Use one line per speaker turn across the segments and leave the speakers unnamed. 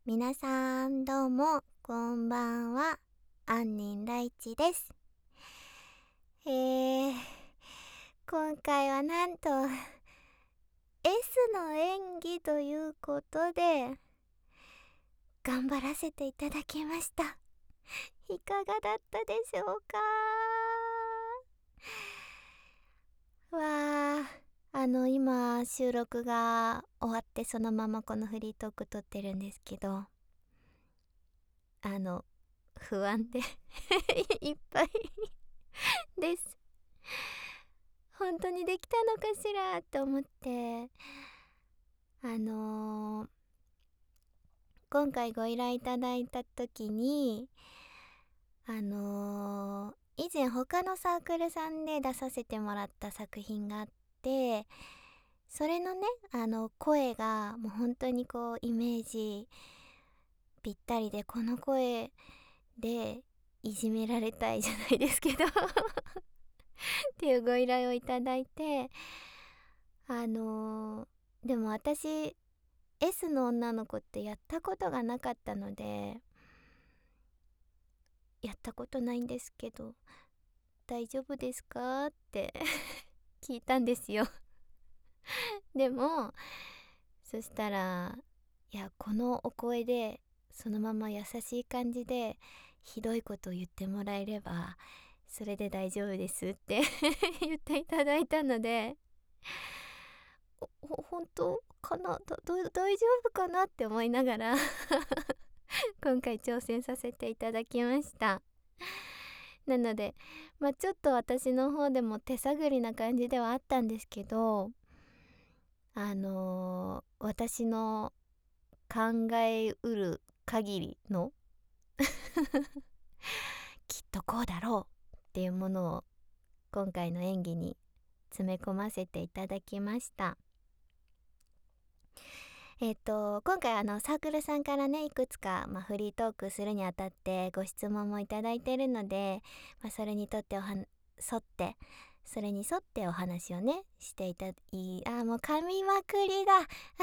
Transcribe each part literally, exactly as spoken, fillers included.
皆さんどうもこんばんは、アンニンライチです。えー、今回はなんと S の演技ということで頑張らせていただきました。いかがだったでしょうか。わー、あの今収録が終わってそのままこのフリートーク撮ってるんですけど、あの不安でいっぱいです。本当にできたのかしらと思って、あのー、今回ご依頼いただいた時にあのー、以前他のサークルさんで出させてもらった作品があって、それのねあの声がもう本当にこうイメージぴったりで、この声でいじめられたいじゃないですけどっていうご依頼をいただいて、あのー、でも私 S の女の子ってやったことがなかったので、やったことないんですけど大丈夫ですかって聞いたんですよでもそしたら、いやこのお声でそのまま優しい感じでひどいことを言ってもらえればそれで大丈夫ですって言っていただいたので、ほ本当かな、だ大丈夫かなって思いながら今回挑戦させていただきました。なのでまあちょっと私の方でも手探りな感じではあったんですけど、あのー、私の考えうる限りのきっとこうだろうっていうものを今回の演技に詰め込ませていただきました。えっと今回あのサークルさんからねいくつか、まあ、フリートークするにあたってご質問もいただいているので、まあ、それにとっておは沿ってそれに沿ってお話をねしていたいいあもう噛みまくりだ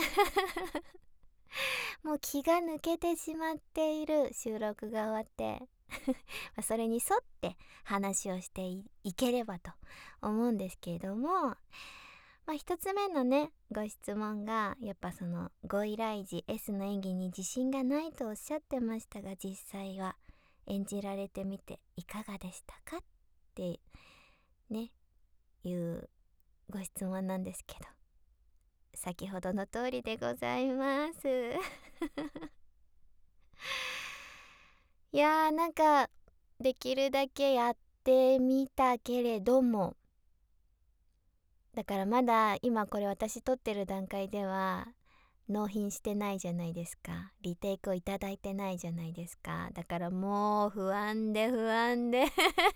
もう気が抜けてしまっている収録が終わってそれに沿って話をして い, いければと思うんですけれども、まあ、一つ目のねご質問がやっぱそのご依頼時 S の演技に自信がないとおっしゃってましたが、実際は演じられてみていかがでしたかってねいうご質問なんですけど、先ほどの通りでございますいやーなんかできるだけやってみたけれども、だからまだ今これ私撮ってる段階では納品してないじゃないですか、リテイクをいただいてないじゃないですか。だからもう不安で不安で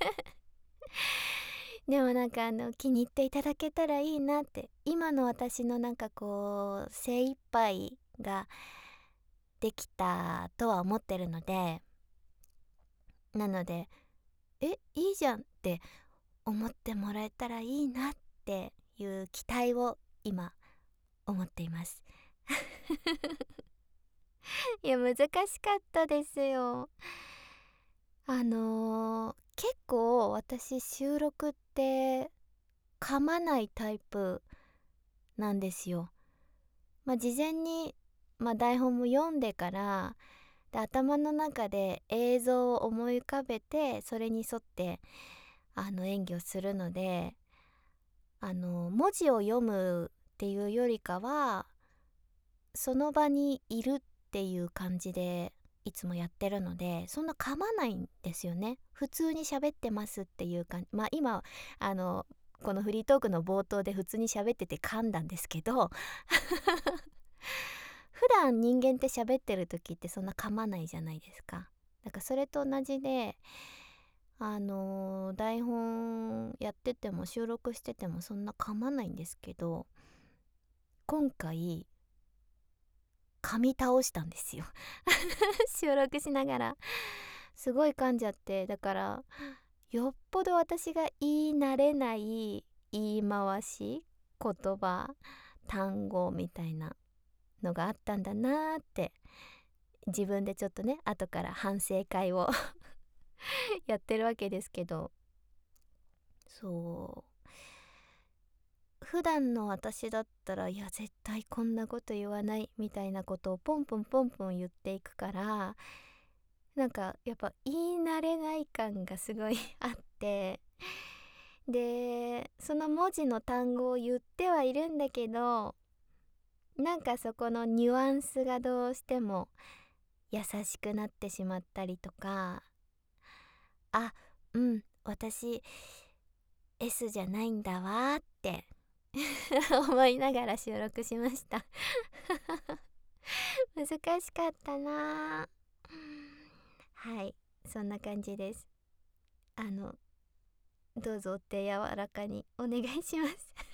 でもなんかあの気に入っていただけたらいいなって、今の私のなんかこう精一杯ができたとは思ってるので、なのでえいいじゃんって思ってもらえたらいいなっていう期待を今思っていますいや難しかったですよ。あのー、結構私収録って噛まないタイプなんですよ。まあ事前に、まあ、台本も読んでからで頭の中で映像を思い浮かべてそれに沿ってあの演技をするので、あの文字を読むっていうよりかはその場にいるっていう感じでいつもやってるので、そんな噛まないんですよね。普通に喋ってますっていう感じ。まあ今あのこのフリートークの冒頭で普通に喋ってて噛んだんですけど普段人間って喋ってる時ってそんな噛まないじゃないですか。だからそれと同じで、あのー台本やってても収録しててもそんな噛まないんですけど、今回噛み倒したんですよ収録しながらすごい噛んじゃって、だからよっぽど私が言い慣れない言い回し、言葉、単語みたいなのがあったんだなーって自分でちょっとね後から反省会をやってるわけですけど、そう普段の私だったらいや絶対こんなこと言わないみたいなことをポンポンポンポン言っていくから、なんかやっぱ言い慣れない感がすごいあって、でその文字の単語を言ってはいるんだけど、なんかそこのニュアンスがどうしても優しくなってしまったりとか、あ、うん私 S じゃないんだわーって思いながら収録しました難しかったな。はい、そんな感じです。あのどうぞお手柔らかにお願いします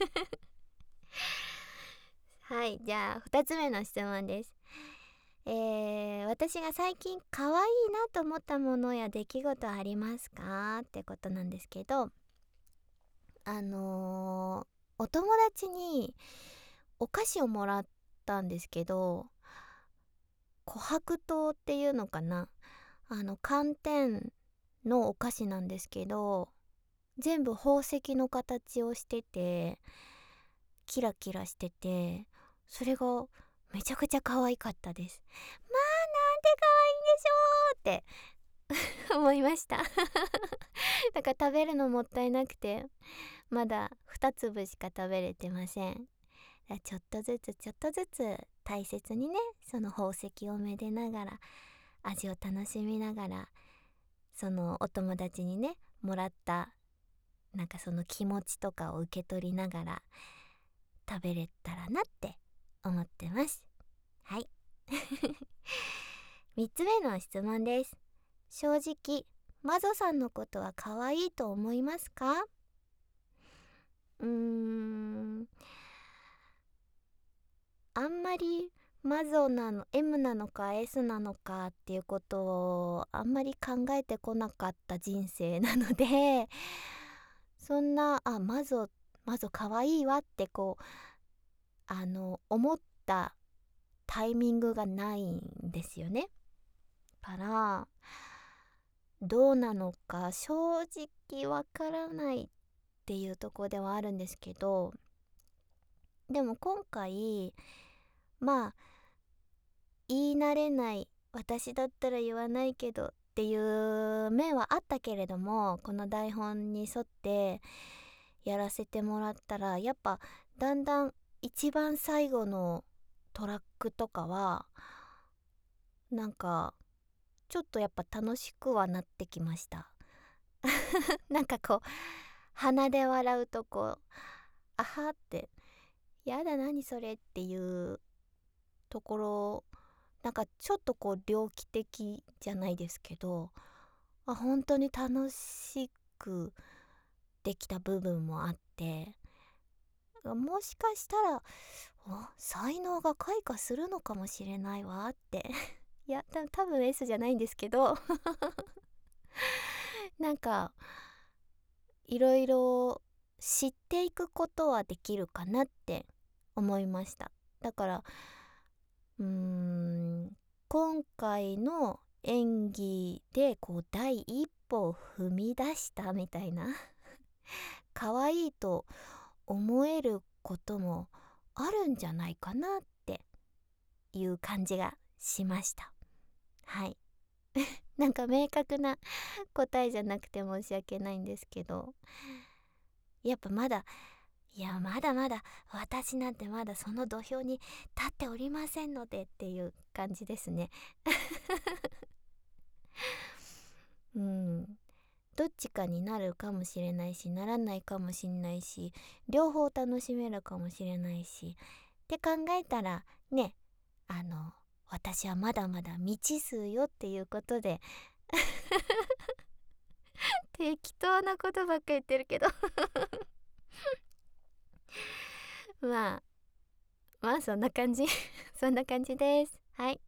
はい、じゃあふたつめの質問です。えー、私が最近可愛いなと思ったものや出来事ありますかってことなんですけど、あのーお友達にお菓子をもらったんですけど、琥珀糖っていうのかな、あの寒天のお菓子なんですけど、全部宝石の形をしててキラキラしてて、それがめちゃくちゃ可愛かったです。まあなんて可愛いんでしょうって思いましただから食べるのもったいなくてまだにつぶしか食べれてません。ちょっとずつちょっとずつ大切にね、その宝石をめでながら味を楽しみながら、そのお友達にねもらったなんかその気持ちとかを受け取りながら食べれたらなって思ってます。はいみっつめの質問です。正直マゾさんのことは可愛いと思いますか？うーんあんまりマゾなの エム なのか エス なのかっていうことをあんまり考えてこなかった人生なのでそんなあマゾマゾ可愛いわってこうあの思ったタイミングがないんですよね。からどうなのか正直わからないっていうところではあるんですけど、でも今回まあ言い慣れない私だったら言わないけどっていう面はあったけれども、この台本に沿ってやらせてもらったらやっぱだんだん一番最後のトラックとかはなんかちょっとやっぱ楽しくはなってきましたなんかこう鼻で笑うとこうあはってやだ何それっていうところ、なんかちょっとこう猟奇的じゃないですけど、あ本当に楽しくできた部分もあって、もしかしたらお才能が開花するのかもしれないわっていやた多分 エス じゃないんですけどなんかいろいろ知っていくことはできるかなって思いました。だからうーん今回の演技でこう第一歩を踏み出したみたいな可愛いと思えることもあるんじゃないかなっていう感じがしました。はいなんか明確な答えじゃなくて申し訳ないんですけど、やっぱまだいやまだまだ私なんてまだその土俵に立っておりませんのでっていう感じですねうんどっちかになるかもしれないしならないかもしれないし両方楽しめるかもしれないしって考えたらね、あの私はまだまだ未知数よっていうことで適当なことばっか言ってるけどまあまあそんな感じそんな感じです。はい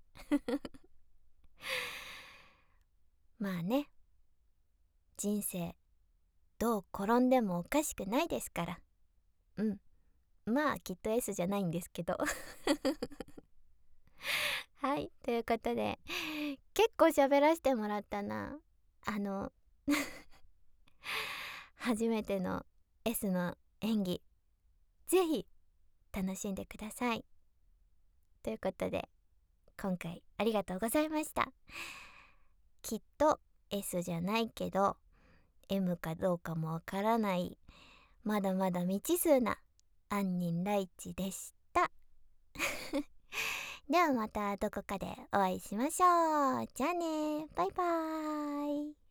まあね、人生どう転んでもおかしくないですから。うんまあきっと エス じゃないんですけどはい、といういうことで結構喋らせてもらったな。あの初めての S の演技、ぜひ楽しんでください。ということで今回ありがとうございました。きっと S じゃないけど エム かどうかもわからないまだまだ未知数な杏仁ライチでしたではまたどこかでお会いしましょう。じゃあね、バイバーイ。